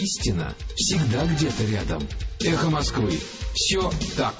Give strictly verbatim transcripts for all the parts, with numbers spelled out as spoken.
истина всегда где-то рядом. Эхо Москвы. Все так.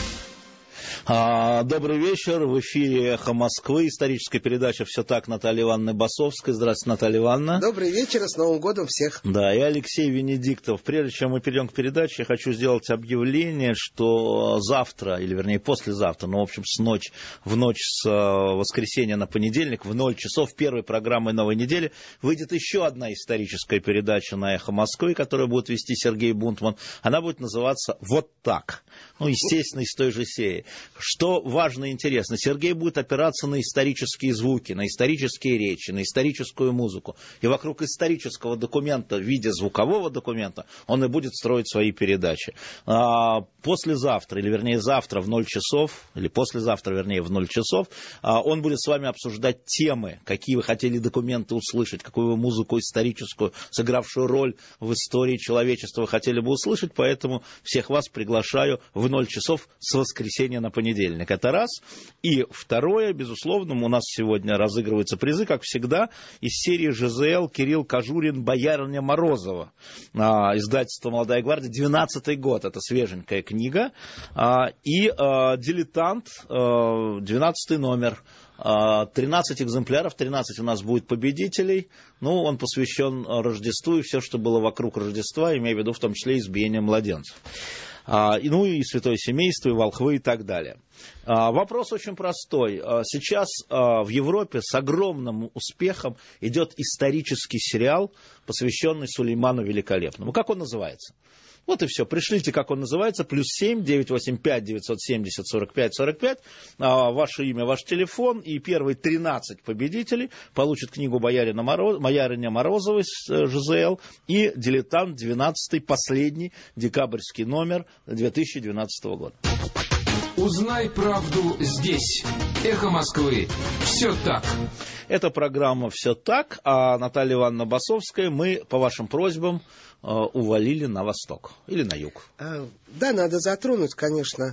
Добрый вечер. В эфире «Эхо Москвы». Историческая передача «Все так» Наталья Ивановна Басовская. Здравствуйте, Наталья Ивановна. Добрый вечер. С Новым годом всех. Да, и Алексей Венедиктов. Прежде чем мы перейдем к передаче, я хочу сделать объявление, что завтра, или вернее послезавтра, ну, в общем, с ночи, в ночь с воскресенья на понедельник, в ноль часов первой программы новой недели выйдет еще одна историческая передача на «Эхо Москвы», которую будет вести Сергей Бунтман. Она будет называться «Вот так». Ну, естественно, из той же серии. Что важно и интересно, Сергей будет опираться на исторические звуки, на исторические речи, на историческую музыку. И вокруг исторического документа в виде звукового документа он и будет строить свои передачи. А, послезавтра, или вернее завтра в ноль часов, или послезавтра, вернее, в ноль часов, а, он будет с вами обсуждать темы, какие вы хотели документы услышать, какую вы музыку историческую, сыгравшую роль в истории человечества вы хотели бы услышать. Поэтому всех вас приглашаю в ноль часов с воскресенья на понедельник. Это раз. И второе, безусловно, у нас сегодня разыгрываются призы, как всегда, из серии ЖЗЛ «Кирилл Кожурин. Боярыня Морозова». А, издательство «Молодая гвардия», двенадцатый год, это свеженькая книга. А, и а, «Дилетант», а, двенадцатый номер. тринадцать экземпляров, тринадцать у нас будет победителей. Ну, он посвящен Рождеству и все, что было вокруг Рождества, имея в виду в том числе избиение младенцев. А, ну и святое семейство, и волхвы, и так далее. А, вопрос очень простой. А, сейчас а, в Европе с огромным успехом идет исторический сериал, посвященный Сулейману Великолепному. Как он называется? Вот и все. Пришлите, как он называется. Плюс семь девятьсот восемьдесят пять девятьсот семьдесят сорок пять сорок пять. А, ваше имя, ваш телефон. И первые тринадцать победителей получат книгу Боярина Мороз... Боярыня Морозовой с ЖЗЛ и «Дилетант», двенадцатый, последний декабрьский номер две тысячи двенадцатого года. Узнай правду здесь. Эхо Москвы. Все так. Это программа «Все так», а Наталья Ивановна Басовская мы, по вашим просьбам, увалили на восток или на юг. Да, надо затронуть, конечно,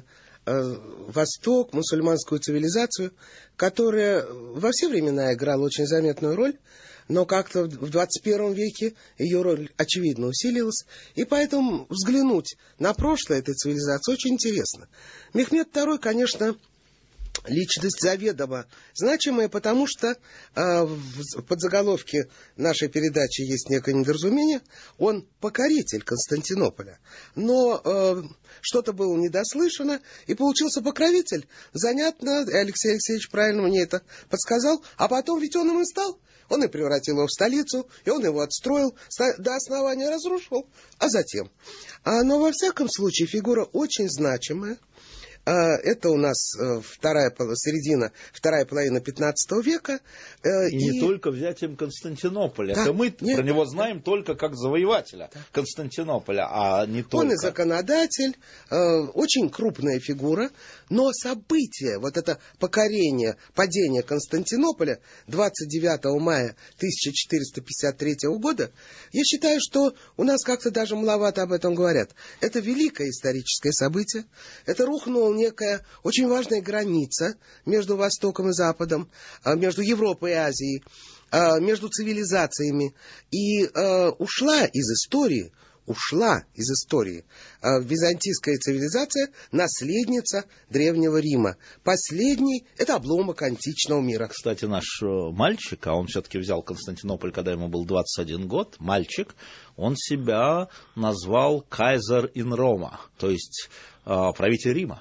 Восток, мусульманскую цивилизацию, которая во все времена играла очень заметную роль, но как-то в двадцать первом веке ее роль, очевидно, усилилась, и поэтому взглянуть на прошлое этой цивилизации очень интересно. Мехмед второй, конечно, личность заведомо значимая, потому что э, в подзаголовке нашей передачи есть некое недоразумение. Он покоритель Константинополя. Но э, что-то было недослышано, и получился покровитель. Занятно, и Алексей Алексеевич правильно мне это подсказал. А потом ведь он им и стал. Он и превратил его в столицу, и он его отстроил, до основания разрушил, а затем. А, но во всяком случае фигура очень значимая. Это у нас вторая середина, вторая половина пятнадцатого века. И, и не только взятием Константинополя. Да, это мы нет, про него знаем только как завоевателя да. Константинополя, а не только. Он и законодатель, очень крупная фигура, но событие, вот это покорение, падение Константинополя двадцать девятого мая тысяча четыреста пятьдесят третьего года, я считаю, что у нас как-то даже маловато об этом говорят. Это великое историческое событие, это рухнуло некая очень важная граница между Востоком и Западом, между Европой и Азией, между цивилизациями. И ушла из истории, ушла из истории византийская цивилизация, наследница Древнего Рима. Последний – это обломок античного мира. Кстати, наш мальчик, а он все-таки взял Константинополь, когда ему был двадцать один год, мальчик, он себя назвал «Кайзер ин Рома», то есть правитель Рима.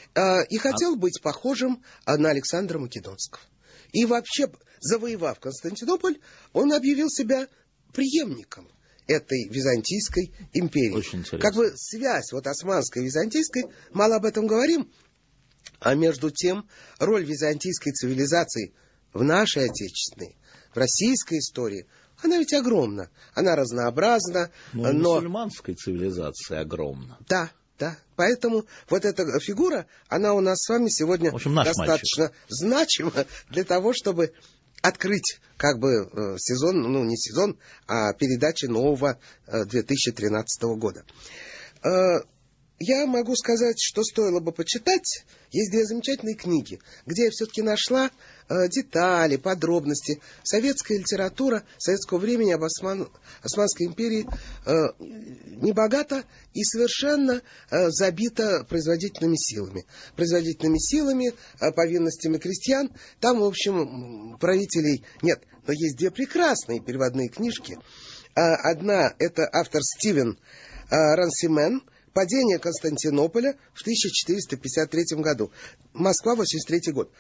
И хотел быть похожим на Александра Македонского. И вообще, завоевав Константинополь, он объявил себя преемником этой Византийской империи. Очень интересно. Как бы связь вот османской и византийской, мало об этом говорим, а между тем роль византийской цивилизации в нашей отечественной, в российской истории, она ведь огромна, она разнообразна. Но, но... мусульманской цивилизации огромна. Да. Да, поэтому вот эта фигура, она у нас с вами сегодня в общем, достаточно мальчик. значима для того, чтобы открыть как бы сезон, ну не сезон, а передачи нового две тысячи тринадцатого года. я могу сказать, что стоило бы почитать. Есть две замечательные книги, где я все-таки нашла э, детали, подробности. Советская литература советского времени об Осман, Османской империи э, небогата и совершенно э, забита производительными силами. Производительными силами, э, повинностями крестьян. Там, в общем, правителей нет. Но есть две прекрасные переводные книжки. Э, одна — это автор Стивен э, Рансимен «Падение Константинополя» в тысяча четыреста пятьдесят третьем году. Москва, восемьдесят третий год.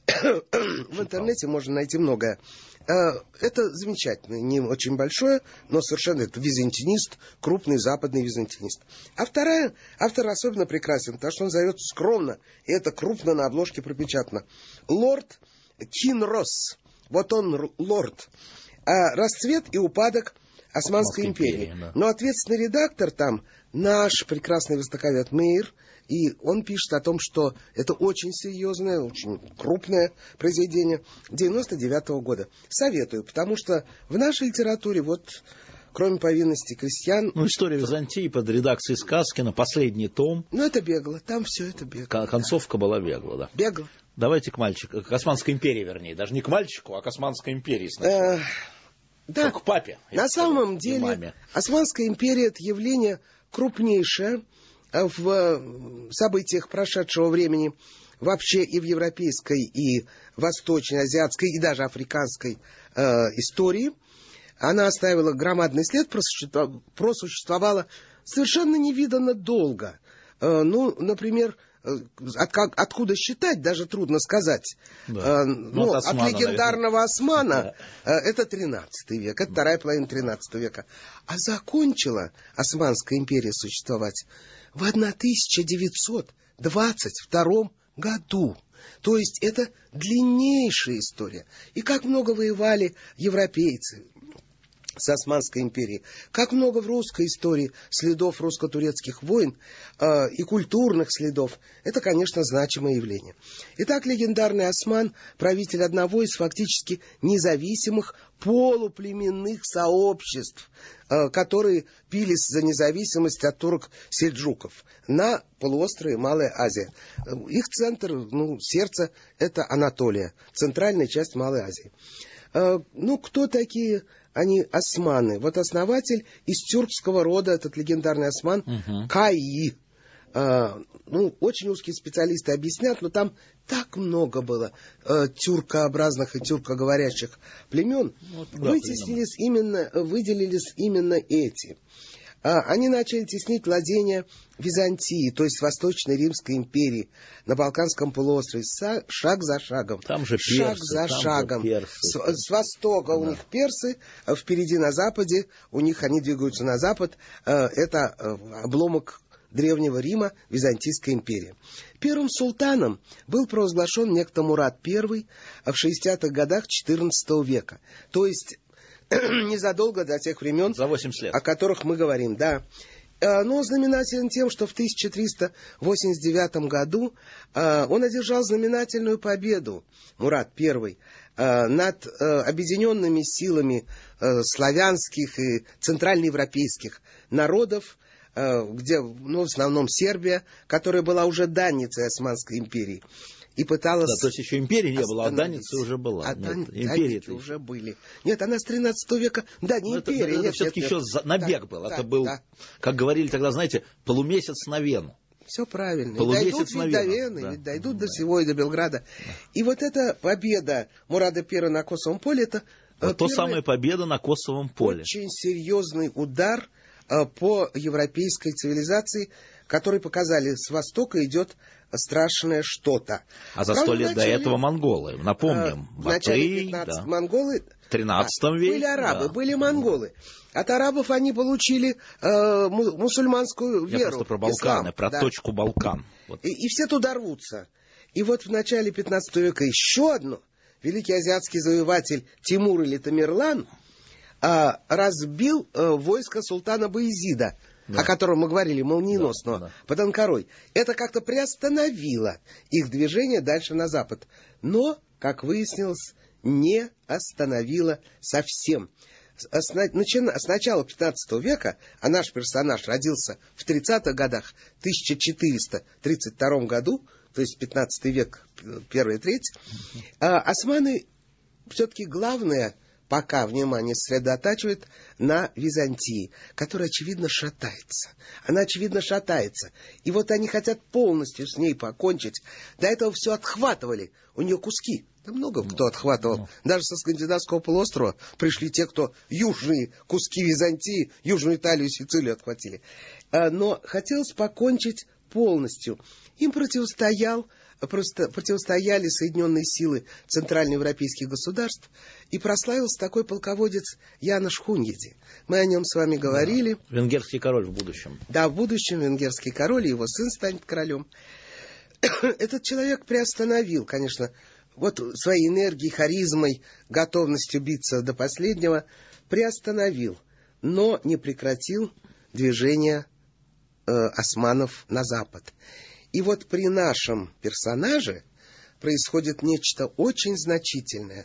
В интернете можно найти многое. Это замечательно, не очень большое, но совершенно это византинист, крупный западный византинист. А вторая, автор особенно прекрасен, потому что он зовется скромно, и это крупно на обложке пропечатано. Лорд Кинрос. Вот он, лорд. Расцвет и упадок Османской империи. империи да. Но ответственный редактор там наш прекрасный востоковед Мейер, и он пишет о том, что это очень серьезное, очень крупное произведение девяносто девятого года. Советую, потому что в нашей литературе, вот, кроме повинности крестьян... Ну, история Византии под редакцией Сказкина, последний том. Ну, это бегло, там все это бегло. Концовка да. была бегла, да. Бегло. Давайте к мальчику, к Османской империи, вернее. Даже не к мальчику, а к Османской империи сначала. Да, к папе. На самом деле, Османская империя — это явление крупнейшее в событиях прошедшего времени вообще и в европейской, и восточной, азиатской, и даже африканской э, истории. Она оставила громадный след, просуществовала совершенно невиданно долго. Э, ну, например, От, как, откуда считать, даже трудно сказать. Да. Э, ну, ну, от, Османа, от легендарного наверное. Османа э, это тринадцатый век, это вторая половина тринадцатого века. А закончила Османская империя существовать в тысяча девятьсот двадцать втором году. То есть это длиннейшая история. И как много воевали европейцы с Османской империей. Как много в русской истории следов русско-турецких войн э, и культурных следов. Это, конечно, значимое явление. Итак, легендарный Осман, правитель одного из фактически независимых полуплеменных сообществ, э, которые бились за независимость от турок-сельджуков на полуострове Малая Азия. Их центр, ну, сердце — это Анатолия, центральная часть Малой Азии. Э, ну, кто такие... Они османы. Вот основатель из тюркского рода, этот легендарный осман, uh-huh. Каи. А, ну, очень узкие специалисты объяснят, но там так много было а, тюркообразных и тюркоговорящих племен. Вот, да, Вытеснились именно, выделились именно эти. А, они начали теснить владения Византии, то есть Восточной Римской империи на Балканском полуострове, шаг за шагом. Там же персы, шаг за там шагом. Же персы. С, с востока да. у них персы, а впереди на западе, у них они двигаются на запад, это обломок Древнего Рима, Византийской империи. Первым султаном был провозглашен некто Мурад I в шестидесятых годах четырнадцатого века. То есть незадолго до тех времен, за восемьдесят лет. О которых мы говорим, да. Но знаменателен тем, что в тысяча триста восемьдесят девятом году он одержал знаменательную победу, Мурад I, над объединенными силами славянских и центральноевропейских народов, где, ну, в основном Сербия, которая была уже данницей Османской империи. И пыталась... Да, то есть еще империи не было, а данница уже была. А нет, империи уже были. Нет, она с тринадцатого века... Да, не империя. Это, это, это все-таки еще нет. набег да, был. Да, это был, да. как говорили тогда, знаете, полумесяц на Вену. Все правильно. Полумесяц и дойдут до Вены, да. дойдут да. до всего и до Белграда. Да. И вот эта победа Мурада I на Косовом поле, это... Вот то самая победа на Косовом поле. Очень серьезный удар по европейской цивилизации, который показали, с востока идет страшное что-то. А за сто лет начале, до этого монголы, напомним. В начале пятнадцатого да. монголы... В тринадцатом веке. Были арабы, да. были монголы. От арабов они получили э, мусульманскую веру. Я просто про Балканы, ислам, про да. точку Балкан. Вот. И, и все туда рвутся. И вот в начале пятнадцатого века еще одно. Великий азиатский завоеватель Тимур или Тамерлан э, разбил э, войско султана Баязида, да. о котором мы говорили, молниеносно, да, да. под Анкарой. Это как-то приостановило их движение дальше на запад. Но, как выяснилось, не остановило совсем. с, начина, с начала пятнадцатого века, а наш персонаж родился в тридцатых годах, в тысяча четыреста тридцать втором году, то есть пятнадцатый век, первая треть, а, османы все-таки главное пока внимание сосредотачивает на Византии, которая, очевидно, шатается. Она, очевидно, шатается. И вот они хотят полностью с ней покончить. До этого все отхватывали. У нее куски. Да много кто отхватывал. Даже со скандинавского полуострова пришли те, кто южные куски Византии, Южную Италию и Сицилию отхватили. Но хотелось покончить полностью. Им противостоял Просто противостояли соединенные силы центральноевропейских государств, и прославился такой полководец Янош Хуньеди. Мы о нем с вами говорили. Да. Венгерский король в будущем. Да, в будущем венгерский король, и его сын станет королем. Этот человек приостановил, конечно, вот своей энергией, харизмой, готовностью биться до последнего, приостановил, но не прекратил движение э, османов на запад. И вот при нашем персонаже происходит нечто очень значительное.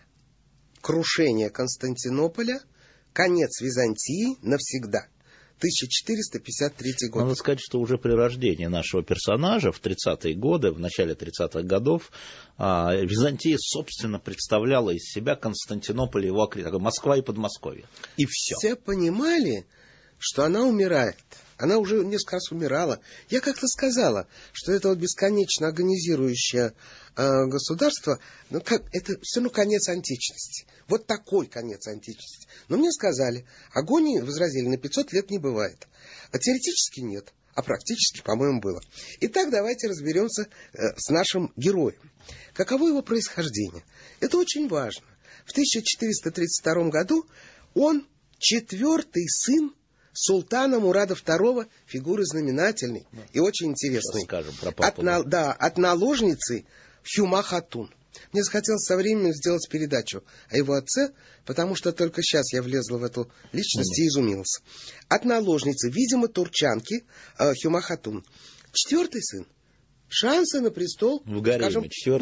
Крушение Константинополя, конец Византии навсегда. тысяча четыреста пятьдесят третий год. Надо сказать, что уже при рождении нашего персонажа в тридцатые годы, в начале тридцатых годов, Византия, собственно, представляла из себя Константинополь и его окрестности, Москва и Подмосковье. И все. Все понимали, что она умирает. Она уже несколько раз умирала. Я как-то сказала, что это вот бесконечно агонизирующее э, государство, ну, как, это все равно конец античности. Вот такой конец античности. Но мне сказали, агонии, возразили, на пятьсот лет не бывает. А теоретически нет, а практически, по-моему, было. Итак, давайте разберемся э, с нашим героем. Каково его происхождение? Это очень важно. В тысяча четыреста тридцать втором году он четвертый сын султана Мурада второго, фигуры знаменательной да. и очень интересной. Скажем про папу, от, на, да, от наложницы Хюма Хатун. Мне захотелось со временем сделать передачу о его отце, потому что только сейчас я влезла в эту личность mm-hmm. и изумился. От наложницы, видимо, турчанки э, Хюма Хатун. Четвертый сын. Шансы на престол, в гареме, скажем,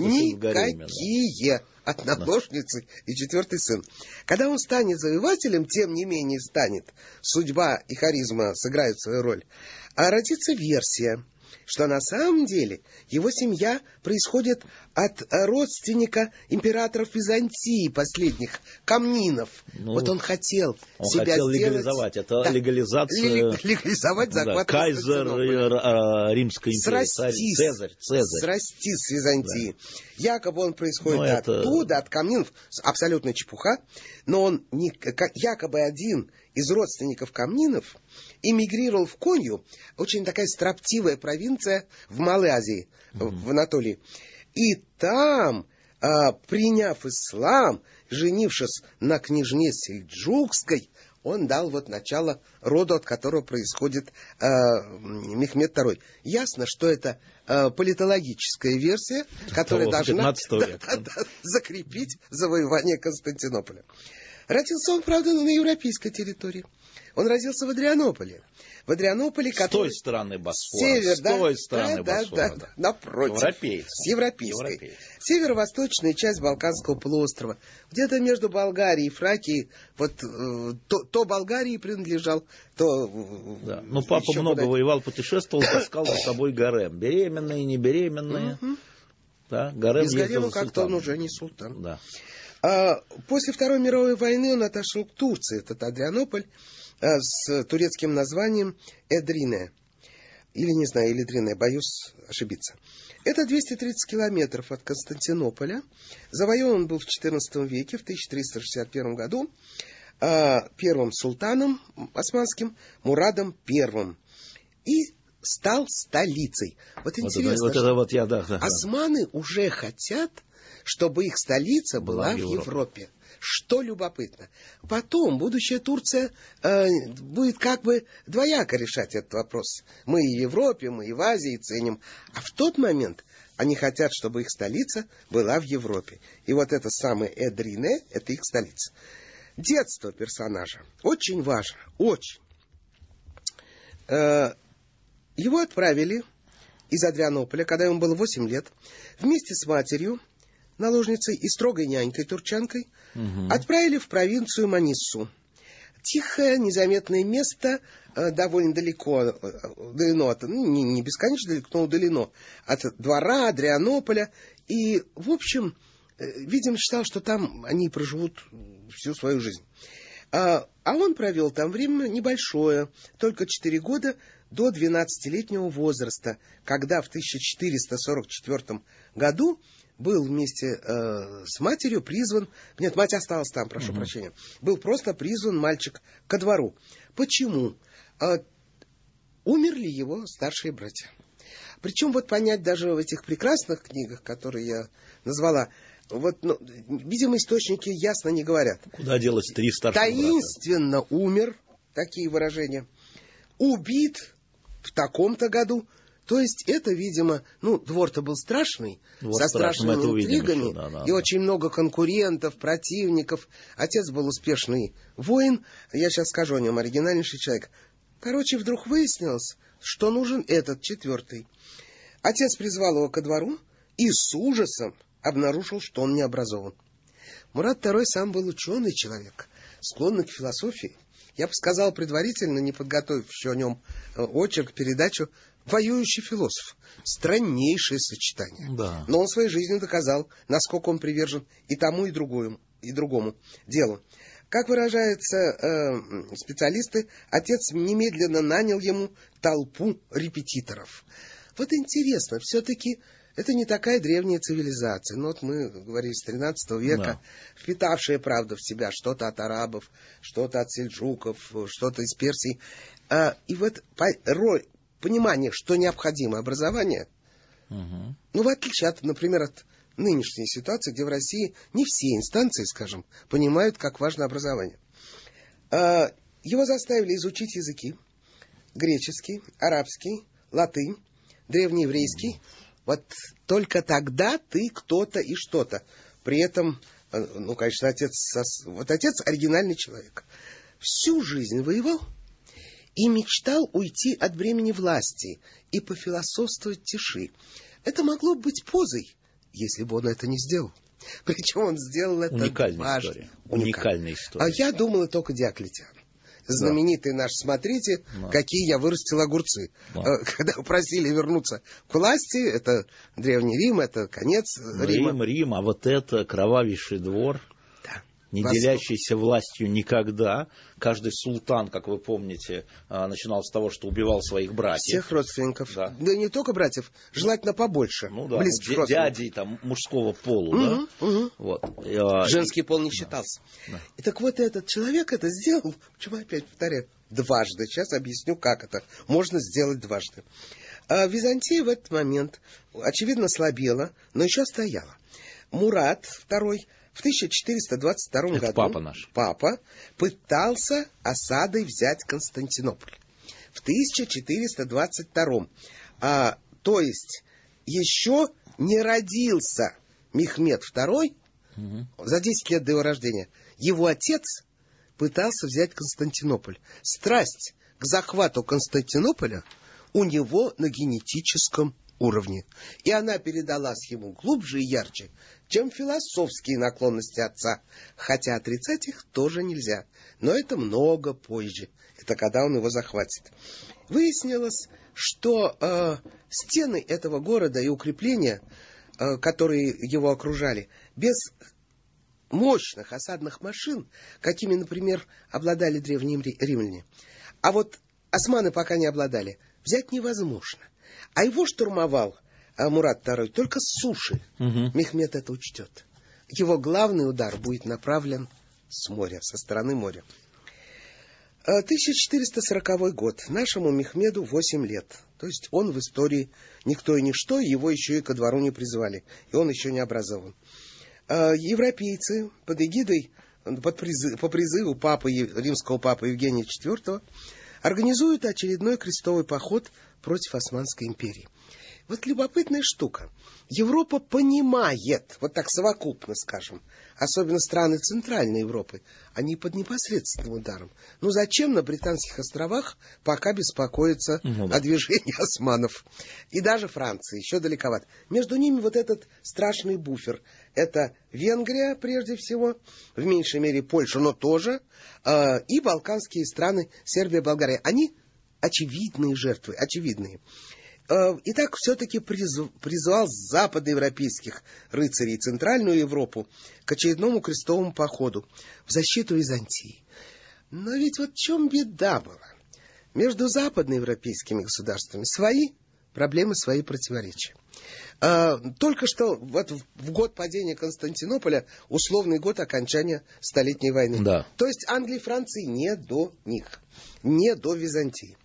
никакие. Да. От наложницы да. и четвертый сын. Когда он станет завоевателем, тем не менее станет, судьба и харизма сыграют свою роль, а родится версия, что на самом деле его семья происходит от родственника императоров Византии, последних, Комнинов. Ну, вот он хотел он себя хотел сделать... легализовать. Это да, легализация... Легализовать захват да, Кайзер Римской империи. Срастись, Цезарь, Цезарь. Срастись с Византией. Да. Якобы он происходит но оттуда, это... от Комнинов. Абсолютная чепуха. Но он не... якобы один из родственников Комнинов эмигрировал в Конью, очень такая строптивая провинция в Малой Азии, mm-hmm. в Анатолии. И там, а, приняв ислам, женившись на княжне Сельджукской, он дал вот начало роду, от которого происходит а, Мехмед второй. Ясно, что это а, политологическая версия, которая должна да, да, да, закрепить завоевание Константинополя. Родился он, правда, на европейской территории. Он родился в Адрианополе. В Адрианополе, с который... той стороны Босфора. Север, с да? той стороны да, Босфора. Да, да, напротив. Европейской. С европейской. европейской. Северо-восточная часть Балканского полуострова. Где-то между Болгарией и Фракией. Вот э, то, то Болгарии принадлежал, то... Да. Ну, папа много куда... воевал, путешествовал, таскал за собой гарем. Беременные, не беременные. Угу. Да, гарем Без гарема как-то он уже не султан. Да. А, после Второй мировой войны он отошел к Турции, этот Адрианополь, а, с турецким названием Эдрине. Или, не знаю, или Дрине, боюсь ошибиться. Это двести тридцать километров от Константинополя. Завоеван он был в четырнадцатом веке, в тысяча триста шестьдесят первом году, а, первым султаном османским Мурадом первым. И стал столицей. Вот интересно, вот это, вот это вот я, да, да, османы да. уже хотят, чтобы их столица была, была в Европе. Европе. Что любопытно. Потом будущая Турция э, будет как бы двояко решать этот вопрос. Мы и в Европе, мы и в Азии ценим. А в тот момент они хотят, чтобы их столица была в Европе. И вот это самое Эдрине, это их столица. Детство персонажа очень важно. Очень. Э, его отправили из Адрианополя, когда ему было восемь лет, вместе с матерью, наложницей и строгой нянькой турчанкой, угу. отправили в провинцию Маниссу. тихое, незаметное место, довольно далеко, удалено от, ну, не, не бесконечно далеко, но удалено от двора Адрианополя. И, в общем, видимо, считал, что там они проживут всю свою жизнь. А он провел там время небольшое, только четыре года, до двенадцатилетнего возраста, когда в тысяча четыреста сорок четвёртом году был вместе э, с матерью призван... Нет, мать осталась там, прошу угу. прощения. Был просто призван мальчик ко двору. Почему? Э, умерли его старшие братья. Причем вот понять даже в этих прекрасных книгах, которые я назвала, вот, ну, видимо, источники ясно не говорят. Куда делось три старших брата? Таинственно умер, такие выражения. Убит в таком-то году. То есть это, видимо, ну, двор-то был страшный, вот со страшными интригами, еще, да, да, и да. очень много конкурентов, противников. Отец был успешный воин, я сейчас скажу о нем, оригинальнейший человек. Короче, вдруг выяснилось, что нужен этот четвертый. Отец призвал его ко двору и с ужасом обнаружил, что он не образован. Мурат второй сам был ученый человек, склонный к философии. Я бы сказал предварительно, не подготовив еще о нем очерк, передачу, воюющий философ. Страннейшее сочетание. Да. Но он своей жизнью доказал, насколько он привержен и тому, и другому, и другому делу. Как выражаются э, специалисты, отец немедленно нанял ему толпу репетиторов. Вот интересно, все-таки это не такая древняя цивилизация. Ну вот мы говорили с тринадцатого века, да. впитавшая, правда, в себя что-то от арабов, что-то от сельджуков, что-то из Персии. А, и вот по, роль, понимание, что необходимо образование, угу. ну, в отличие от, например, от нынешней ситуации, где в России не все инстанции, скажем, понимают, как важно образование. А, его заставили изучить языки: греческий, арабский, латынь, древнееврейский. Вот только тогда ты кто-то и что-то. При этом, ну, конечно, отец, вот отец оригинальный человек. Всю жизнь воевал и мечтал уйти от бремени власти и пофилософствовать тиши. Это могло быть позой, если бы он это не сделал. Причем он сделал это Уникальная важно. История. Уникальная история. А я думал, только Диоклетиан. Знаменитый да. наш, смотрите, да. какие я вырастил огурцы. Да. Когда просили вернуться к власти, это Древний Рим, это конец Рима. Рим, Рим, а вот это кровавейший двор, да. не Восток. Делящийся властью никогда. Каждый султан, как вы помните, начинал с того, что убивал своих братьев. Всех родственников. Да, да не только братьев, желательно побольше. Ну да, д- дядей там, мужского пола. Угу, да? угу. Вот. Женский пол не считался. Да. И так вот этот человек это сделал, почему опять повторяю, дважды. Сейчас объясню, как это можно сделать дважды. А Византия в этот момент, очевидно, слабела, но еще стояла. Мурат второй в тысяча четыреста двадцать втором Это году папа наш. Папа пытался осадой взять Константинополь. В тысяча четыреста двадцать втором. А, то есть еще не родился Мехмед второй, угу. за десять лет до его рождения. Его отец пытался взять Константинополь. Страсть к захвату Константинополя у него на генетическом уровне. И она передалась ему глубже и ярче, чем философские наклонности отца. Хотя отрицать их тоже нельзя. Но это много позже. Это когда он его захватит. Выяснилось, что э, стены этого города и укрепления, э, которые его окружали, без мощных осадных машин, какими, например, обладали древние римляне, а вот османы пока не обладали, взять невозможно. А его штурмовал а, Мурат второй только с суши. Угу. Мехмед это учтет. Его главный удар будет направлен с моря, со стороны моря. тысяча четыреста сороковой год. Нашему Мехмеду восемь лет. То есть он в истории никто и ничто, его еще и ко двору не призывали. И он еще не образован. Европейцы под эгидой, под призыв, по призыву папы, римского папы Евгения четвёртого организуют очередной крестовый поход против Османской империи. Вот любопытная штука. Европа понимает, вот так совокупно скажем, особенно страны Центральной Европы, они под непосредственным ударом. Ну зачем на Британских островах пока беспокоиться ну, да. о движении османов? И даже Франции, еще далековато. Между ними вот этот страшный буфер. Это Венгрия, прежде всего, в меньшей мере Польша, но тоже, э, и балканские страны, Сербия, Болгария. Они очевидные жертвы, очевидные. Итак, все-таки призвал западноевропейских рыцарей Центральную Европу к очередному крестовому походу в защиту Византии. Но ведь вот в чем беда была? Между западноевропейскими государствами свои проблемы, свои противоречия. Только что вот в год падения Константинополя, условный год окончания Столетней войны. Да. То есть Англии и Франции не до них, не до Византии.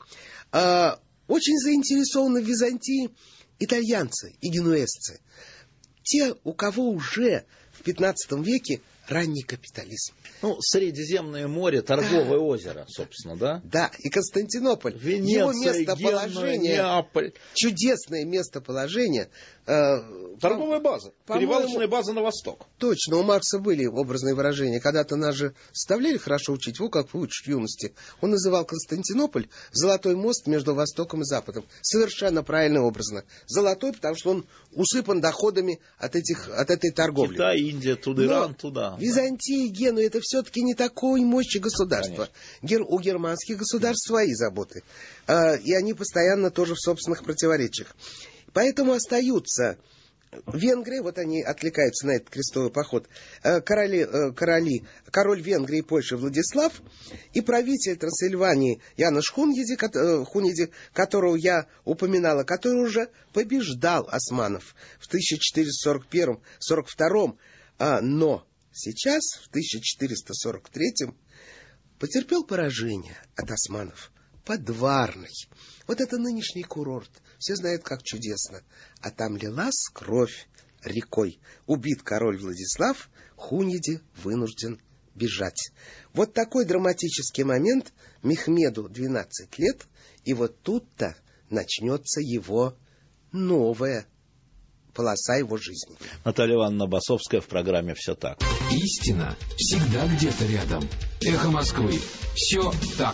Очень заинтересованы в Византии итальянцы и генуэзцы. Те, у кого уже в пятнадцатом веке ранний капитализм. Ну, Средиземное море, торговое да. озеро, собственно, да? Да, и Константинополь. Венеция, его местоположение, Генуя, Неаполь. Чудесное местоположение. Э, Торговая база, перевалочная база на восток. Точно, у Маркса были образные выражения. Когда-то нас же заставляли хорошо учить, во как выучить в юности. Он называл Константинополь золотой мост между Востоком и Западом. Совершенно правильно образно. Золотой, потому что он усыпан доходами от, этих, от этой торговли. Китай, Индия, туда, Иран, туда. Византия и Генуя — это все-таки не такой мощи государства. Гер, у германских государств свои заботы. Э, и они постоянно тоже в собственных противоречиях. Поэтому остаются Венгрия, вот они отвлекаются на этот крестовый поход, э, короли, э, короли, король Венгрии и Польши Владислав и правитель Трансильвании Янош Хуньеди, э, Хуньеди, которого я упоминала, который уже побеждал османов в тысяча четыреста сорок первом — сорок втором, э, но сейчас, в тысяча четыреста сорок третьем, потерпел поражение от османов под Варной. Вот это нынешний курорт. Все знают, как чудесно. А там лилась кровь рекой. Убит король Владислав, Хуньеди вынужден бежать. Вот такой драматический момент. Мехмеду двенадцать лет. И вот тут-то начнется его новая полоса его жизни. Наталья Ивановна Басовская в программе «Все так». Истина всегда где-то рядом. Эхо Москвы. Все так.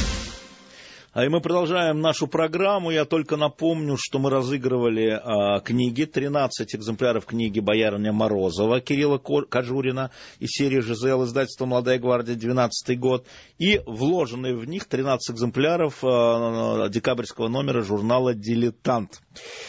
А и мы продолжаем нашу программу. Я только напомню, что мы разыгрывали а, книги. тринадцать экземпляров книги «Боярыня Морозова» Кирилла Кожурина из серии «Жизел», издательство «Молодая гвардия», двенадцатый год. И вложенные в них тринадцать экземпляров а, декабрьского номера журнала «Дилетант».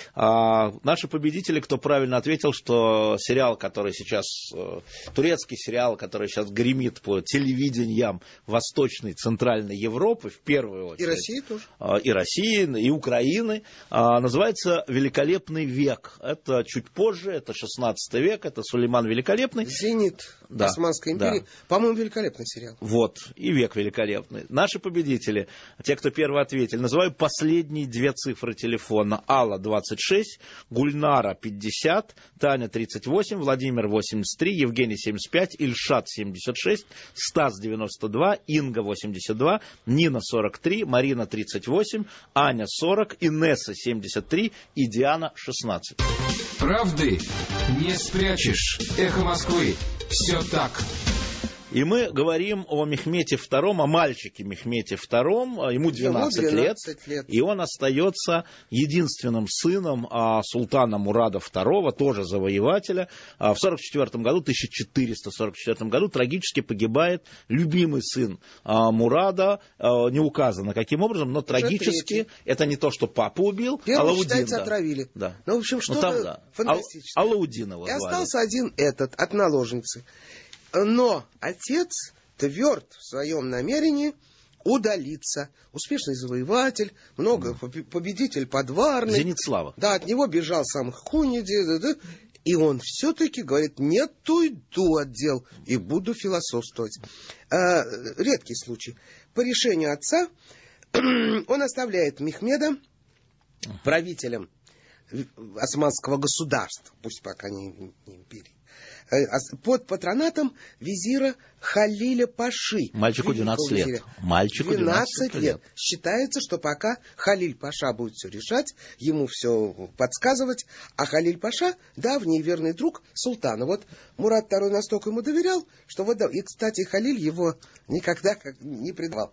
А, наши победители, кто правильно ответил, что сериал, который сейчас, турецкий сериал, который сейчас гремит по телевидениям Восточной, Центральной Европы, в первую очередь. И России тоже. И России, и Украины. Называется «Великолепный век». Это чуть позже, это шестнадцатый век, это Сулейман Великолепный. «Зенит» да, Османской империи. Да. По-моему, великолепный сериал. Вот, и «Век великолепный». Наши победители, те, кто первый ответили, называю последние две цифры телефона. Алла двадцать шесть, Гульнара пятьдесят, Таня тридцать восемь, Владимир восемьдесят три, Евгений семьдесят пять, Ильшат семьдесят шесть, Стас девяносто два, Инга восемьдесят два, Нина сорок три, Марина тридцать восемь, Аня сорок, Инесса семьдесят три и Диана шестнадцать. Правды не спрячешь. Эхо Москвы. Все так. И мы говорим о Мехмете втором, о мальчике Мехмете втором, ему двенадцать, ему двенадцать лет, лет, и он остается единственным сыном а, султана Мурада второго, тоже завоевателя. А, в сорок четвёртом году, тысяча четыреста сорок четвёртом году трагически погибает любимый сын а, Мурада, а, не указано каким образом, но трагически, это не то, что папу убил, Первый, Алаудин. считается, Да. отравили. Да. Ну, в общем, что-то да. фантастическое. Ал- Алаудин его И звали. остался один этот, от наложницы. Но отец тверд в своем намерении удалиться. Успешный завоеватель, много mm. победитель под Варной. Зенит слава. Да, от него бежал сам Хуньеди. Да, да, и он все-таки говорит: нет, уйду от дел и буду философствовать. А, редкий случай. По решению отца он оставляет Мехмеда правителем османского государства, пусть пока не, не империи, под патронатом визира Халиля Паши. Мальчику двенадцать лет. Визиря. Мальчику двенадцать лет. Считается, что пока Халиль Паша будет все решать, ему все подсказывать, а Халиль Паша давний верный друг султана. Вот Мурад второй настолько ему доверял, что вот, и, кстати, Халиль его никогда не предавал.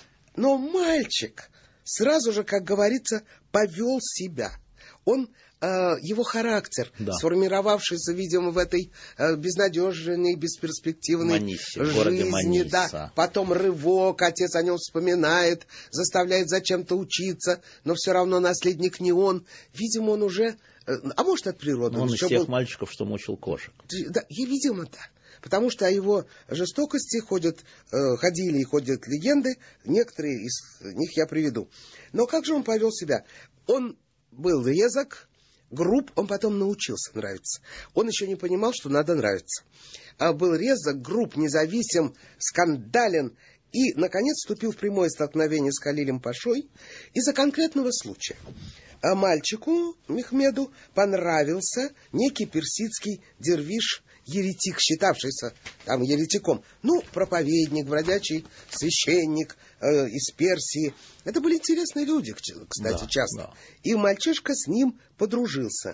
Но мальчик сразу же, как говорится, повел себя. Он, э, его характер, да. сформировавшийся, видимо, в этой э, безнадежной, бесперспективной Манисе, жизни, да, потом рывок, отец о нем вспоминает, заставляет зачем-то учиться, но все равно наследник не он. Видимо, он уже, э, а может, от природы. Но он из тех был... мальчиков, что мучил кошек. Да, и, видимо, да. Потому что о его жестокости ходят, э, ходили и ходят легенды, некоторые из них я приведу. Но как же он повел себя? Он был резок, груб, он потом научился нравиться. Он еще не понимал, что надо нравиться. А был резок, груб, независим, скандален и, наконец, вступил в прямое столкновение с Халилем Пашой из-за конкретного случая. А мальчику Мехмеду понравился некий персидский дервиш, еретик, считавшийся там еретиком. Ну, проповедник, бродячий священник э, из Персии. Это были интересные люди, кстати, да, часто. Да. И мальчишка с ним подружился.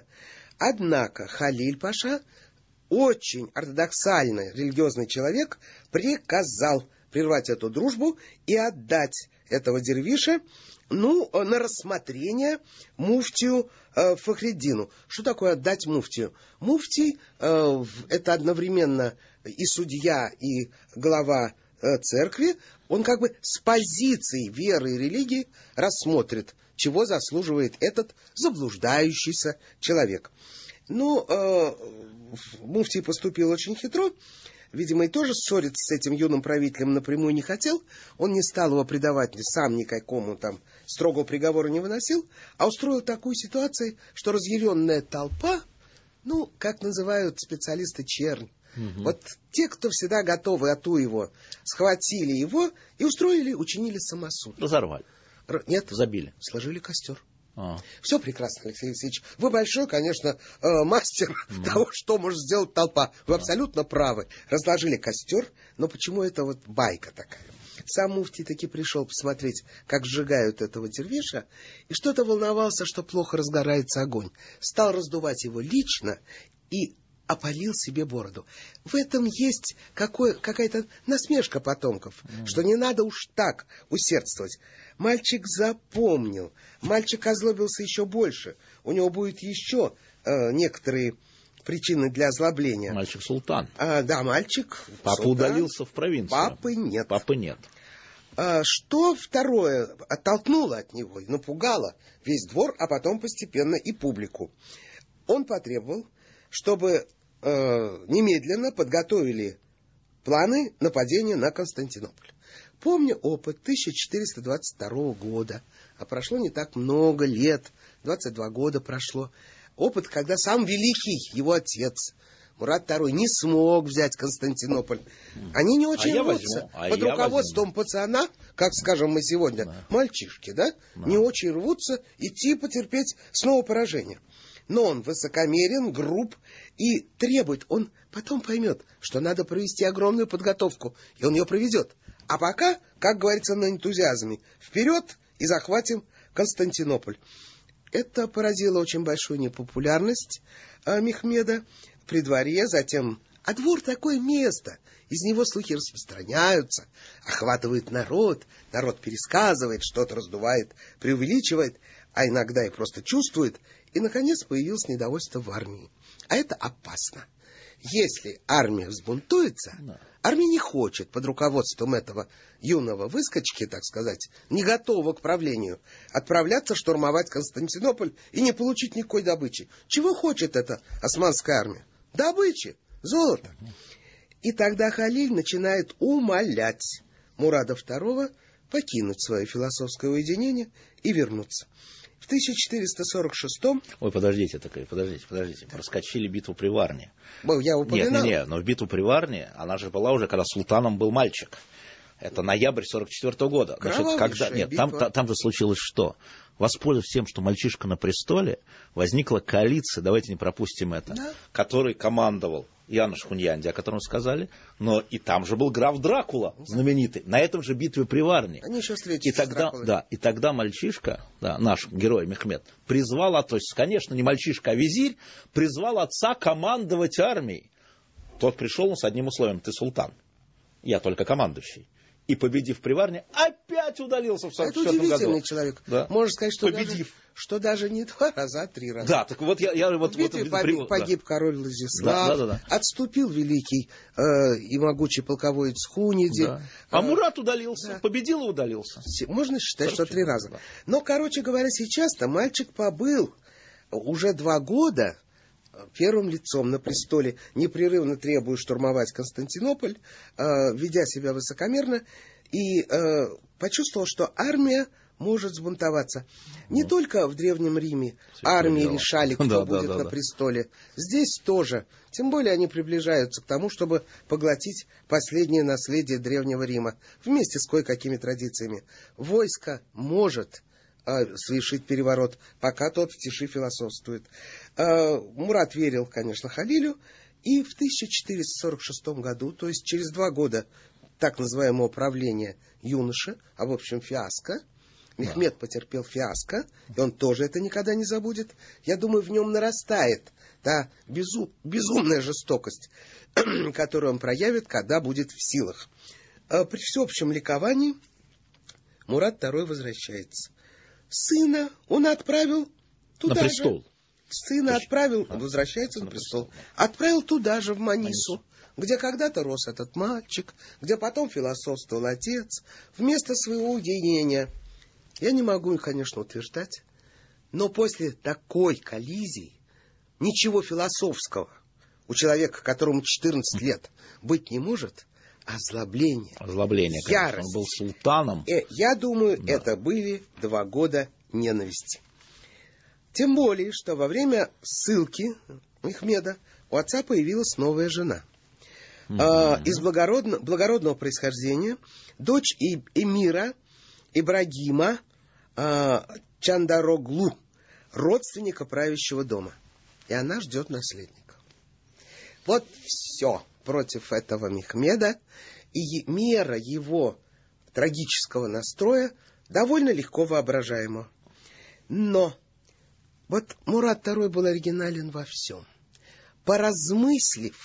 Однако Халиль Паша, очень ортодоксальный религиозный человек, приказал прервать эту дружбу и отдать этого дервиша, ну, на рассмотрение муфтию э, Фахриддину. Что такое отдать муфтию? Муфтий э, это одновременно и судья, и глава э, церкви. Он как бы с позиции веры и религии рассмотрит, чего заслуживает этот заблуждающийся человек. Ну, э, муфтий поступил очень хитро. Видимо, и тоже ссориться с этим юным правителем напрямую не хотел. Он не стал его предавать, сам никакому там строгого приговора не выносил, а устроил такую ситуацию, что разъяренная толпа, ну, как называют специалисты, чернь. Угу. Вот те, кто всегда готовы ату его, схватили его и устроили, учинили самосуд. Разорвали. Р- Нет. Забили. Сложили костер. А. Все прекрасно, Алексей Алексеевич. Вы большой, конечно, э, мастер mm. того, что может сделать толпа. Вы mm. абсолютно правы. Разложили костер, но почему это вот байка такая? Сам муфтий таки пришел посмотреть, как сжигают этого дервиша, и что-то волновался, что плохо разгорается огонь. Стал раздувать его лично и опалил себе бороду. В этом есть какой, какая-то насмешка потомков, mm. что не надо уж так усердствовать. Мальчик запомнил, мальчик озлобился еще больше. У него будет еще э, некоторые причины для озлобления. Мальчик султан. А, да, мальчик Папа султан. Удалился в провинцию. Папы нет. Папы нет. А, что второе оттолкнуло от него и напугало весь двор, а потом постепенно и публику. Он потребовал, чтобы э, немедленно подготовили планы нападения на Константинополь. Помню опыт тысяча четыреста двадцать второго года, а прошло не так много лет, двадцать два года прошло. Опыт, когда сам великий, его отец, Мурад второй, не смог взять Константинополь. Они не очень а рвутся. А Под руководством возьму. пацана, как скажем мы сегодня, да. мальчишки, да, да, не очень рвутся идти потерпеть снова поражение. Но он высокомерен, груб и требует. Он потом поймет, что надо провести огромную подготовку, и он ее проведет. А пока, как говорится на энтузиазме, вперед и захватим Константинополь. Это поразило очень большую непопулярность э, Мехмеда при дворе, затем... А двор такое место, из него слухи распространяются, охватывает народ, народ пересказывает, что-то раздувает, преувеличивает, а иногда и просто чувствует, и, наконец, появилось недовольство в армии. А это опасно. Если армия взбунтуется, да. армия не хочет под руководством этого юного выскочки, так сказать, не готова к правлению, отправляться штурмовать Константинополь и не получить никакой добычи. Чего хочет эта османская армия? Добычи, золото. И тогда Халиль начинает умолять Мурада второго покинуть свое философское уединение и вернуться. В тысяча четыреста сорок шестом... Ой, подождите, такая, подождите, подождите. Проскочили битву при Варне. Я упоминал. Нет, нет, нет, но в битву при Варне, она же была уже, когда султаном был мальчик. Это ноябрь сорок четвёртого года. Значит, когда... Нет, там, там, там же случилось что? Воспользовавшись тем, что мальчишка на престоле, возникла коалиция, давайте не пропустим это, да. Которой командовал Янош Хуньянди, о котором сказали, но и там же был граф Дракула, знаменитый, на этом же битве при Варне. Они еще встретились и тогда, с да, и тогда мальчишка, да, наш герой Мехмед, призвал, то есть, конечно, не мальчишка, а визирь, призвал отца командовать армией. Тот пришел он с одним условием: ты султан, я только командующий. И, победив при Варне, опять удалился в сорок четвёртом году. Это удивительный человек. Да. Можно сказать, что даже, что даже не два раза, а три раза. Да, так вот я... я вот, в битве вот, погиб, да. погиб король Владислав, да, да, да, да. Отступил великий э, и могучий полководец Хуниди. Да. А Мурат удалился, да. Победил и удалился. Можно считать, что три раза. Да. Но, короче говоря, сейчас-то мальчик побыл уже два года первым лицом на престоле, непрерывно требуя штурмовать Константинополь, э, ведя себя высокомерно, и э, почувствовал, что армия может сбунтоваться. Не ну, только в Древнем Риме армии дело. решали, кто да, будет да, да, на да. престоле. Здесь тоже. Тем более они приближаются к тому, чтобы поглотить последнее наследие Древнего Рима, вместе с кое-какими традициями. Войско может совершить переворот, пока тот в тиши философствует. Мурат верил, конечно, Халилю, и в тысяча четыреста сорок шестом году, то есть через два года так называемого правления юноши, а в общем фиаско, Мехмед да. потерпел фиаско, и он тоже это никогда не забудет. Я думаю, в нем нарастает та безу, безумная жестокость, которую он проявит, когда будет в силах. При всеобщем ликовании Мурат второй возвращается. Сына он отправил туда на престол. же. Сына Точно. отправил, а, возвращается на престол. престол. Отправил туда же, в Манису, Манису, где когда-то рос этот мальчик, где потом философствовал отец, вместо своего уединения. Я не могу, конечно, утверждать, но после такой коллизии ничего философского у человека, которому четырнадцать лет, быть не может. Озлобление, Озлобление, ярость. Он был султаном. Э, я думаю, да. это были два года ненависти. Тем более, что во время ссылки Мехмеда у отца появилась новая жена. Mm-hmm. Э, из благородно, благородного происхождения, дочь и, эмира Ибрагима э, Чандароглу, родственника правящего дома. И она ждет наследника. Вот все. Против этого Мехмеда, и мера его трагического настроя довольно легко воображаема. Но вот Мурат второй был оригинален во всем. Поразмыслив,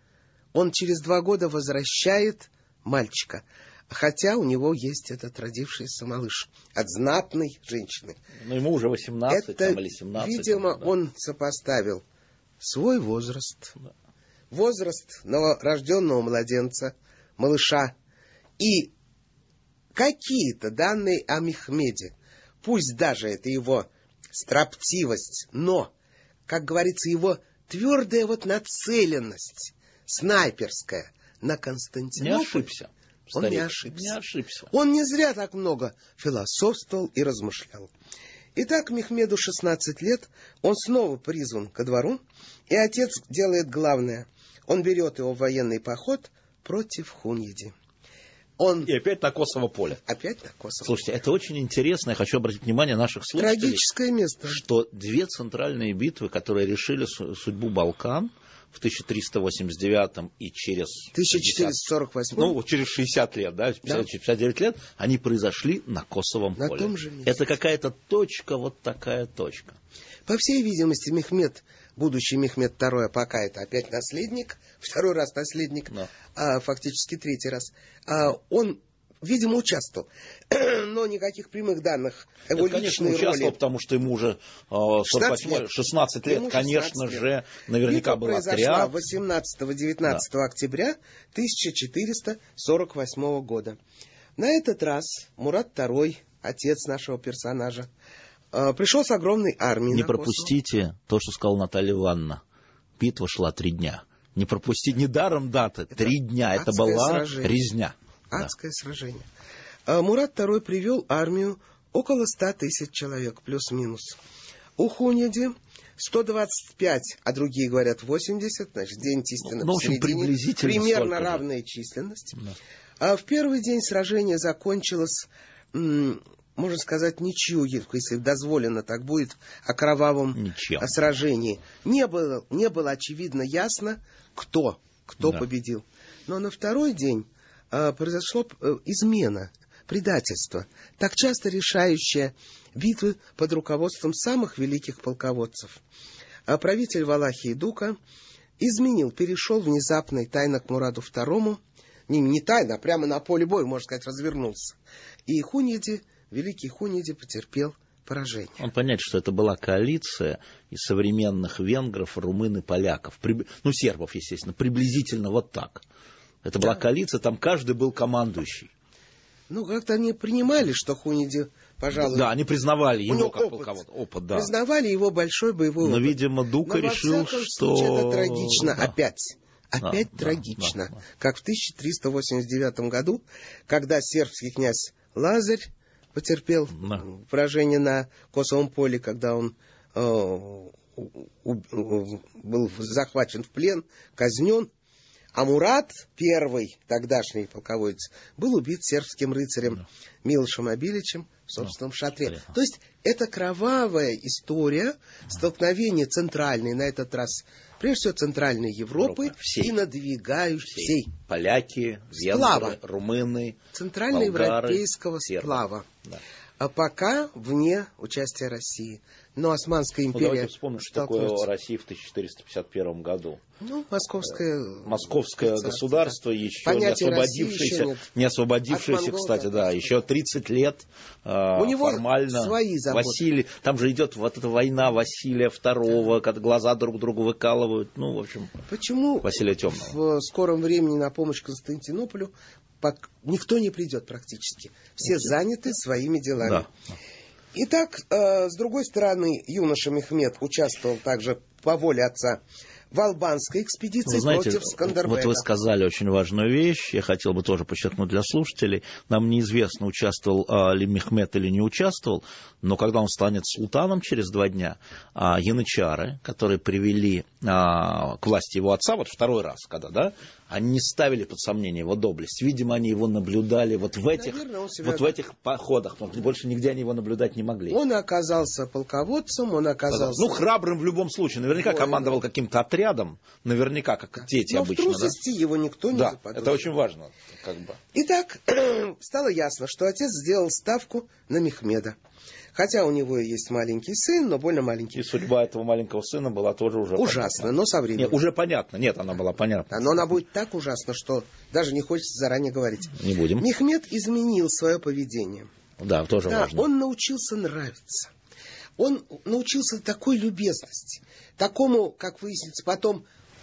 он через два года возвращает мальчика, хотя у него есть этот родившийся малыш от знатной женщины. Но ему уже восемнадцать Это, там, или семнадцать. Видимо, там, да. он сопоставил свой возраст, да. возраст новорожденного младенца, малыша, и какие-то данные о Мехмеде. Пусть даже это его строптивость, но, как говорится, его твердая вот нацеленность, снайперская, на Константинополь. Не ошибся. Он Старик. не ошибся. Не ошибся. Он не зря так много философствовал и размышлял. Итак, Мехмеду шестнадцать лет, он снова призван ко двору, и отец делает главное. Он берет его в военный поход против Хуньиди. Он... И опять на Косово поле. Опять на Косово. Слушайте, это очень интересно. Я хочу обратить внимание наших слушателей. Трагическое место. Что две центральные битвы, которые решили судьбу Балкан в тысяча триста восемьдесят девятом и через... тысяча четыреста сорок восьмом. Ну, через шестьдесят лет, да, пятьдесят, да. пятьдесят девять лет, они произошли на Косовом на поле. Том же месте. Это какая-то точка, вот такая точка. По всей видимости, Мехмед, будущий Мехмед второй, а пока это опять наследник, второй раз наследник, да. а, фактически третий раз, а, он, видимо, участвовал, но никаких прямых данных его это, конечно, личной участвовал, роли. потому что ему уже шестнадцать лет, ему конечно лет. же, наверняка Битва был произошла отряд. восемнадцатого-девятнадцатого да. октября тысяча четыреста сорок восьмого года. На этот раз Мурат второй, отец нашего персонажа, пришел с огромной армией. Не на пропустите Косово. То, что сказала Наталья Ивановна. Битва шла три дня. Не пропустите, недаром даты. Это три дня. Это была сражение. резня. Адское да. сражение. Мурат второй привел армию около ста тысяч человек, плюс-минус. у Хуньяди, сто двадцать пять, а другие говорят восемьдесят, значит, день Тистина ну, в общем, посередине, примерно равная численность. Да. А в первый день сражение закончилось, м- можно сказать, ничью, если дозволено, так будет, о кровавом Ничем. сражении. Не было, не было очевидно ясно, кто, кто да. победил. Но на второй день э, произошла э, измена, предательство, так часто решающее битвы под руководством самых великих полководцев. А правитель Валахии Дука изменил, перешел внезапно и тайно к Мураду второму, не, не тайно, а прямо на поле боя, можно сказать, развернулся. И Хуньяди, великий Хуньяди, потерпел поражение. Он понять, что это была коалиция из современных венгров, румын и поляков, ну, сербов, естественно, приблизительно вот так. Это была да. коалиция, там каждый был командующий. Ну, как-то они принимали, что Хуньяди, пожалуй... Да, они признавали его как опыт. полководца. Опыт, да. Признавали его большой боевой Но, опыт. видимо, Дука Но, решил, во всяком что... случае, это трагично да. опять. Опять да, трагично. Да, да. Как в тысяча триста восемьдесят девятом году, когда сербский князь Лазарь потерпел да. поражение на Косовом поле, когда он э, у, у, был захвачен в плен, казнен. А Мурат, первый тогдашний полководец, был убит сербским рыцарем да. Милошем Абиличем в собственном да. шатре. Да. То есть это кровавая история да. столкновения центральной, на этот раз, прежде всего, центральной Европы Европа. и надвигающей всей. Поляки, венгры, румыны, центральноевропейского сплава. Да. А пока вне участия России. Но Османская империя... Ну, давайте вспомним, что такое Россия в тысяча четыреста пятьдесят первом году. Ну, московское... Московское государство, да. еще Понятие не освободившееся, еще не освободившееся, кстати, да, да, еще тридцать лет У э, него формально. Свои заботы. Василий, там же идет вот эта война Василия второго, когда глаза друг другу выкалывают, ну, в общем, Почему Василия Темного. В скором времени на помощь Константинополю никто не придет практически. Все Нет. заняты своими делами. Да. Итак, э, с другой стороны, юноша Мехмед участвовал также по воле отца в албанской экспедиции вы знаете, против Скандербега. Вот вы сказали очень важную вещь, я хотел бы тоже подчеркнуть для слушателей. Нам неизвестно, участвовал а, ли Мехмед или не участвовал, но когда он станет султаном через два дня, а, янычары, которые привели а, к власти его отца, вот второй раз, когда, да, они не ставили под сомнение его доблесть. Видимо, они его наблюдали вот в этих, Наверное, вот в этих походах. Больше нигде они его наблюдать не могли. Он оказался полководцем, он оказался... Ну, храбрым в любом случае. Наверняка Ой, командовал да. каким-то отрядом. Наверняка, как дети Но обычно. Но в трусости да? его никто не да, заподозрил. Это очень важно. Как бы. Итак, стало ясно, что отец сделал ставку на Мехмеда. Хотя у него и есть маленький сын, но больно маленький. И судьба этого маленького сына была тоже уже ужасна, понятна. но со временем. Нет, уже понятно. Нет, она была понятна. Да, но она будет так ужасна, что даже не хочется заранее говорить. Не будем. Мехмед изменил свое поведение. Да, тоже да, важно. Он научился нравиться. Он научился такой любезности, такому, как выяснится потом,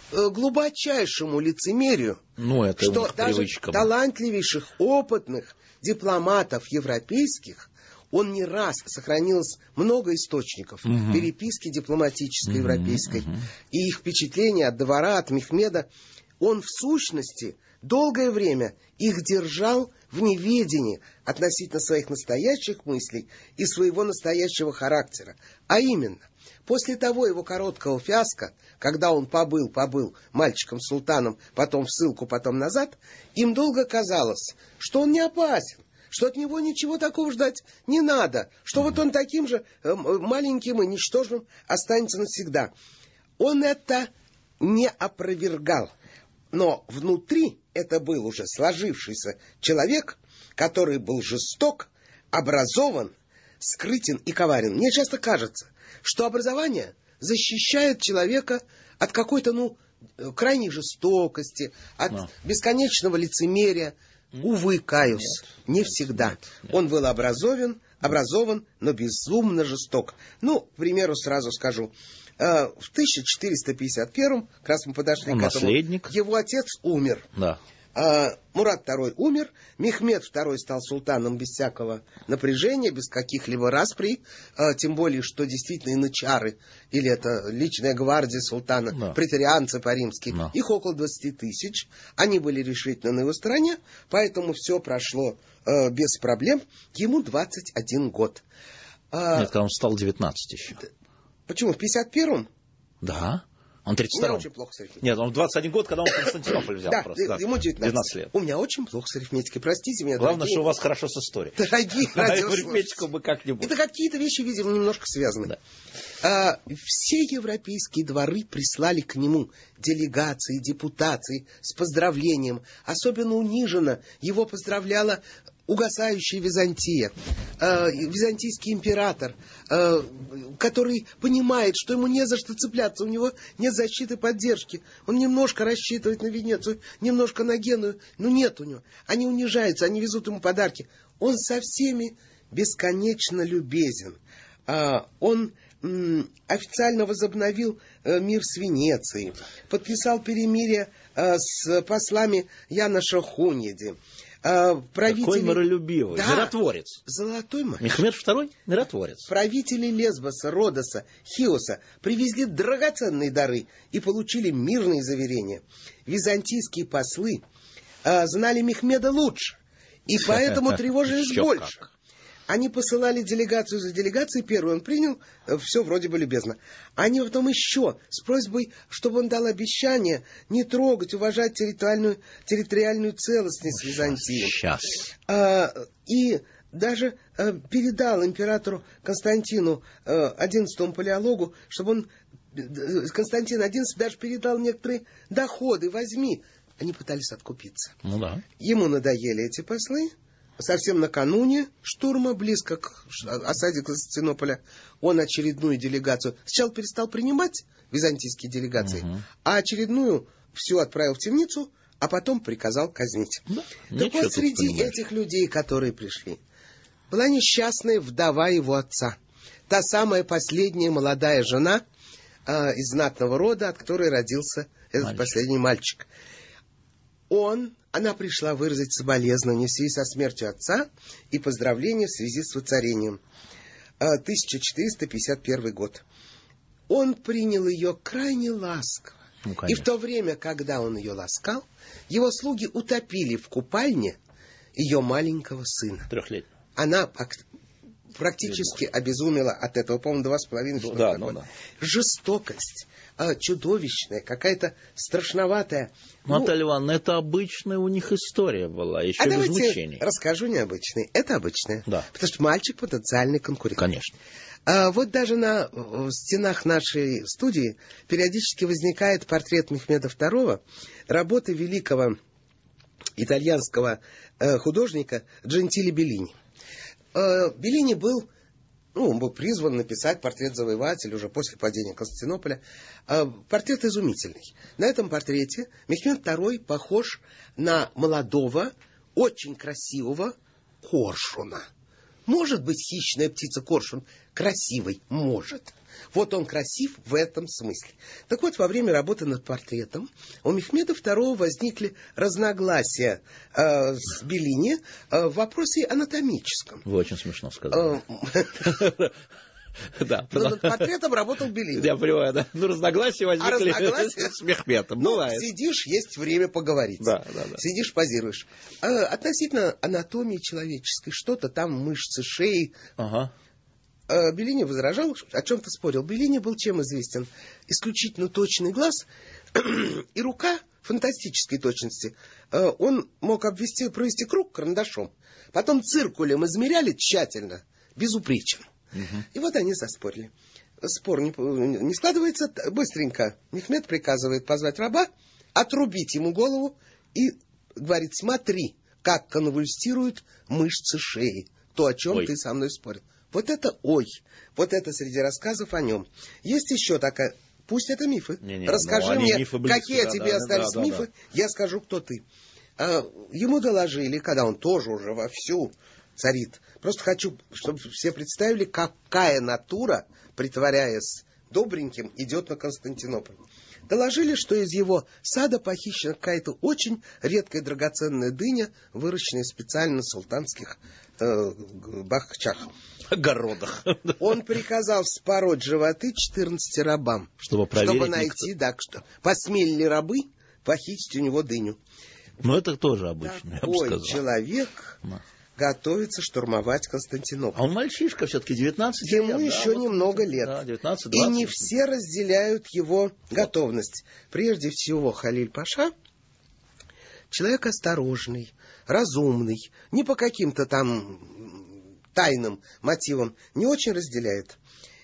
глубочайшему лицемерию, ну, это что даже привычка. талантливейших, опытных дипломатов европейских, он не раз, сохранилось много источников угу. переписки дипломатической угу, европейской, угу. и их впечатления от двора, от Мехмеда, он в сущности долгое время их держал в неведении относительно своих настоящих мыслей и своего настоящего характера. А именно, после того его короткого фиаско, когда он побыл, побыл мальчиком-султаном, потом в ссылку, потом назад, им долго казалось, что он не опасен, что от него ничего такого ждать не надо, что вот он таким же маленьким и ничтожным останется навсегда. Он это не опровергал. Но внутри это был уже сложившийся человек, который был жесток, образован, скрытен и коварен. Мне часто кажется, что образование защищает человека от какой-то, ну, крайней жестокости, от Но. бесконечного лицемерия. Увы, каюсь, нет, не нет, всегда. Нет, нет. Он был образован, образован, но безумно жесток. Ну, к примеру, сразу скажу. В тысяча четыреста пятьдесят первом, как раз мы подошли Он к этому, наследник. Его отец умер. Да. Мурат второй умер, Мехмед второй стал султаном без всякого напряжения, без каких-либо расприй, тем более, что действительно янычары, или это личная гвардия султана, да. преторианцы по-римски, да. их около двадцати тысяч, они были решительно на его стороне, поэтому все прошло э, без проблем. Ему двадцать один год. Нет, когда он стал девятнадцать еще. Почему? В пятьдесят первом? Да. Он тридцать втором. У меня очень плохо с арифметикой. Нет, он в двадцать один год, когда он Константинополь взял. Да, просто, да, ему девятнадцать. девятнадцать лет. У меня очень плохо с арифметикой. Простите меня, Главное, дорогие, что у вас хорошо с историей. дорогие А радиослушатели. арифметику бы как-нибудь. Это какие-то вещи, видимо, немножко связаны. Да. А, все европейские дворы прислали к нему делегации, депутации с поздравлением. Особенно униженно его поздравляла угасающая Византия, э, византийский император, э, который понимает, что ему не за что цепляться, у него нет защиты и поддержки. Он немножко рассчитывает на Венецию, немножко на Геную, но нет у него. Они унижаются, они везут ему подарки. Он со всеми бесконечно любезен. Э, он м, официально возобновил э, мир с Венецией, подписал перемирие э, с послами Яноша Хуньяди. Правители... Какой миролюбивый, да, миротворец. Золотой мальчик. Мехмед второй миротворец. Правители Лесбоса, Родоса, Хиоса привезли драгоценные дары и получили мирные заверения. Византийские послы а, знали Мехмеда лучше, и поэтому тревожились больше. Они посылали делегацию за делегацией, первый он принял, все вроде бы любезно. Они потом еще с просьбой, чтобы он дал обещание не трогать, уважать территориальную, территориальную целостность Византии. Сейчас. А, и даже а, передал императору Константину а, одиннадцатому палеологу, чтобы он, Константин одиннадцатый даже передал некоторые доходы, возьми. Они пытались откупиться. Ну да. Ему надоели эти послы. Совсем накануне штурма, близко к осаде Константинополя, он очередную делегацию сначала перестал принимать византийские делегации, угу. а очередную всю отправил в темницу, а потом приказал казнить. Да, так вот, среди этих людей, которые пришли, была несчастная вдова его отца. Та самая последняя молодая жена э, из знатного рода, от которой родился этот мальчик. последний мальчик. Он, она пришла выразить соболезнования в связи со смертью отца и поздравления в связи с воцарением. тысяча четыреста пятьдесят первый год. Он принял ее крайне ласково. Ну, и в то время, когда он ее ласкал, его слуги утопили в купальне ее маленького сына. Трехлетнего. Она практически обезумела от этого, по-моему, два с половиной года. Да, ну, да. Жестокость. Чудовищная, какая-то страшноватая. Наталья ну, Ивановна, это обычная у них история была, еще а без мучений. Расскажу необычный. Это обычная. Да. Потому что мальчик потенциальный конкурент. Конечно. А вот даже на стенах нашей студии периодически возникает портрет Мехмеда второго, работы великого итальянского художника Джентиле Беллини. Беллини был Ну, он был призван написать портрет завоевателя уже после падения Константинополя. Портрет изумительный. На этом портрете Мехмед второй похож на молодого, очень красивого коршуна. Может быть, хищная птица коршун красивый? Может. Вот он красив в этом смысле. Так вот, во время работы над портретом у Мехмеда второго возникли разногласия э, с Беллини э, в вопросе анатомическом. Вы очень смешно сказали. Да. Но над портретом работал Беллини. Я понимаю, да. Ну, разногласия возникли а разногласия... с Мехмедом. Ну, сидишь, есть время поговорить. Да, да, да. Сидишь, позируешь. А, относительно анатомии человеческой, что-то там, мышцы шеи. Ага. А, Беллини возражал, о чем-то спорил. Беллини был чем известен? Исключительно точный глаз и рука фантастической точности. А, он мог обвести, провести круг карандашом. Потом циркулем измеряли тщательно, безупречен. Угу. И вот они заспорили. Спор не, не складывается. Быстренько Мехмед приказывает позвать раба, отрубить ему голову и говорит: смотри, как конвульсируют мышцы шеи. То, о чем ой. Ты со мной спорил. Вот это ой. Вот это среди рассказов о нем. Есть еще такая... Пусть это мифы. Не, не, Расскажи мне, близко, какие да, тебе да, остались да, мифы. Да, да. Я скажу, кто ты. А, ему доложили, когда он тоже уже вовсю царит. Просто хочу, чтобы все представили, какая натура, притворяясь добреньким, идет на Константинополь. Доложили, что из его сада похищена какая-то очень редкая драгоценная дыня, выращенная специально на султанских э, бахчах. Огородах. Он приказал вспороть животы четырнадцати рабам, чтобы, проверить чтобы найти, никто... да, что посмели ли рабы похитить у него дыню. Но это тоже обычно, такой я бы сказал. Человек... готовится штурмовать Константинополь. А он мальчишка все-таки, девятнадцать лет. Ему да, еще вот, немного лет. Да, девятнадцать, и не все разделяют его готовность. Прежде всего, Халиль Паша человек осторожный, разумный, не по каким-то там тайным мотивам, не очень разделяет.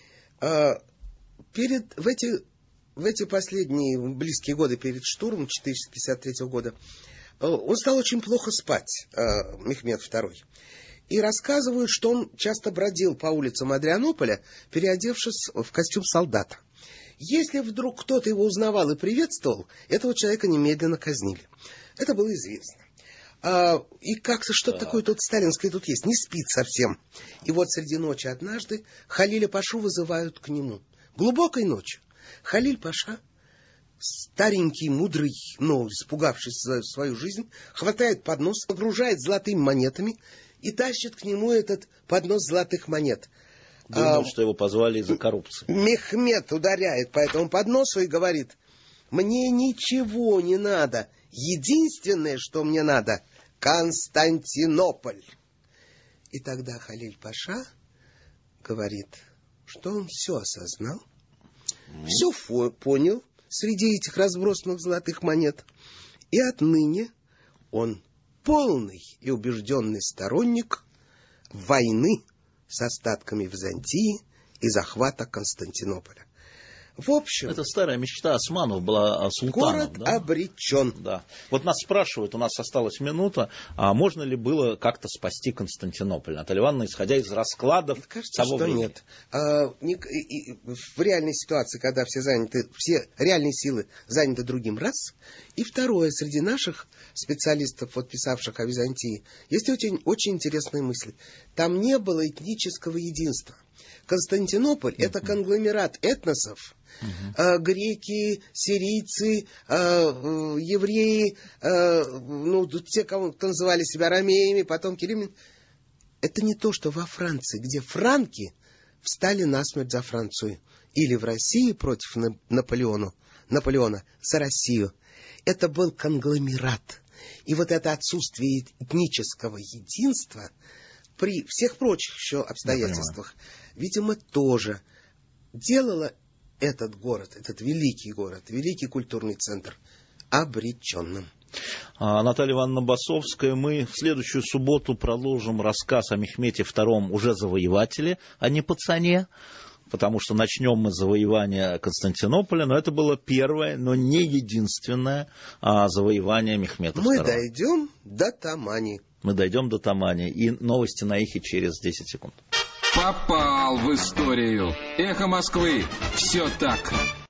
Перед, в, эти, в эти последние близкие годы перед штурмом четыреста пятьдесят третьего года он стал очень плохо спать, Мехмед второй. И рассказывают, что он часто бродил по улицам Адрианополя, переодевшись в костюм солдата. Если вдруг кто-то его узнавал и приветствовал, этого человека немедленно казнили. Это было известно. А, и как-то что-то да. такое тут сталинское тут есть. Не спит совсем. И вот среди ночи однажды Халиля Пашу вызывают к нему. Глубокой ночью. Халиль Паша, старенький, мудрый, но испугавшись за свою жизнь, хватает поднос, погружает золотыми монетами и тащит к нему этот поднос золотых монет. Думал, а, что его позвали из-за коррупции. Мехмед ударяет по этому подносу и говорит: мне ничего не надо. Единственное, что мне надо, Константинополь. И тогда Халиль Паша говорит, что он все осознал, mm. все фо- понял среди этих разбросанных золотых монет. И отныне он полный и убежденный сторонник войны с остатками Византии и захвата Константинополя. В общем... Это старая мечта османов была, султанов. Город да? обречен. Да. Вот нас спрашивают, у нас осталась минута, а можно ли было как-то спасти Константинополь? Наталья Ивановна, исходя из раскладов Мне кажется, того что времени. нет. А, не, и, и, в реальной ситуации, когда все заняты, все реальные силы заняты другим раз. И второе, среди наших специалистов, вот, писавших о Византии, есть очень, очень интересные мысли. Там не было этнического единства. Константинополь uh-huh. это конгломерат этносов. Uh-huh. Э, греки, сирийцы, э, э, евреи, э, ну, те, кого называли себя ромеями, потомки римлян. Это не то, что во Франции, где франки встали насмерть за Францию. Или в России против Наполеона, Наполеона за Россию. Это был конгломерат. И вот это отсутствие этнического единства при всех прочих еще обстоятельствах, видимо, тоже делало этот город, этот великий город, великий культурный центр обреченным. А, Наталья Ивановна Басовская, мы в следующую субботу продолжим рассказ о Мехмете втором уже завоевателе, а не пацане, потому что начнем мы с завоевания Константинополя, но это было первое, но не единственное а, завоевание Мехмета мы второго. Мы дойдем до Тамани. Мы дойдем до Тамани. И новости на Эхе через десять секунд. Попал в историю. Эхо Москвы. Все так.